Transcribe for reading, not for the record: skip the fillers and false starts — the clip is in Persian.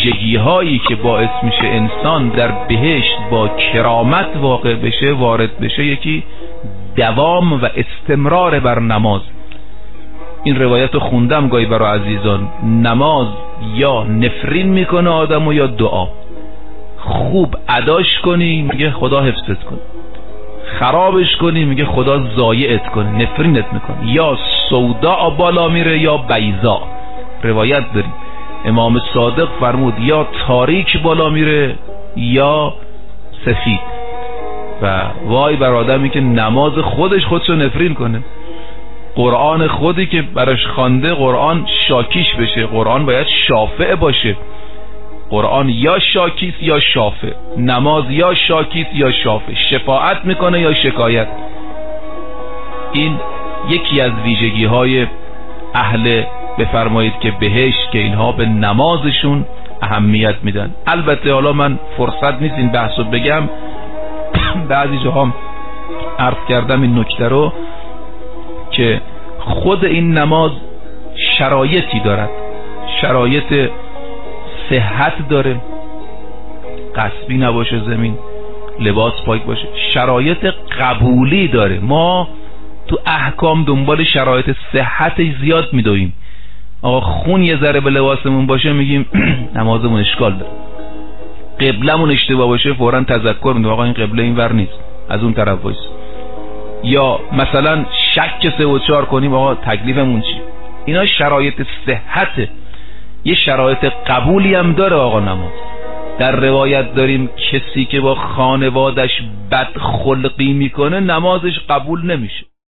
ویژگی هایی که باعث میشه انسان در بهشت با کرامت واقع بشه، وارد بشه، یکی دوام و استمرار بر نماز. این روایت رو خوندم گاهی برای عزیزان. نماز یا نفرین میکنه آدمو یا دعا. خوب اداش کنی میگه خدا حفظت کنه، خرابش کنی میگه خدا ضایعت کنه، نفرینت میکنه. یا سودا بالا میره یا بیضا. روایت داریم امام صادق فرمود یا تاریک بالا میره یا سفید. و وای بر آدمی که نماز خودشو نفرین کنه. قرآن خودی که براش خوانده قرآن شاکیش بشه. قرآن باید شافع باشه. قرآن یا شاکیست یا شافع. نماز یا شاکیست یا شافع. شفاعت میکنه یا شکایت. این یکی از ویژگی های اهل بفرمایید که بهشت، که اینها به نمازشون اهمیت میدن. البته حالا من فرصت نیست این بحثو بگم، بعضی جاها عرض کردم این نکته رو که خود این نماز شرایطی دارد. شرایط صحت داره، قصبی نباشه زمین، لباس پاک باشه. شرایط قبولی داره. ما تو احکام دنبال شرایط صحت زیاد میدویم. آقا خون یه ذره به لباسمون باشه میگیم نمازمون اشکال داره. قبلمون اشتباه باشه فوراً تذکر میدیم آقا این قبله این ور نیست، از اون طرف وایس. یا مثلا شک 3 و 4 کنیم آقا تکلیفمون چی. اینا شرایط صحته. یه شرایط قبولی هم داره آقا نماز. در روایت داریم کسی که با خانوادش بد خلقی میکنه نمازش قبول نمیشه.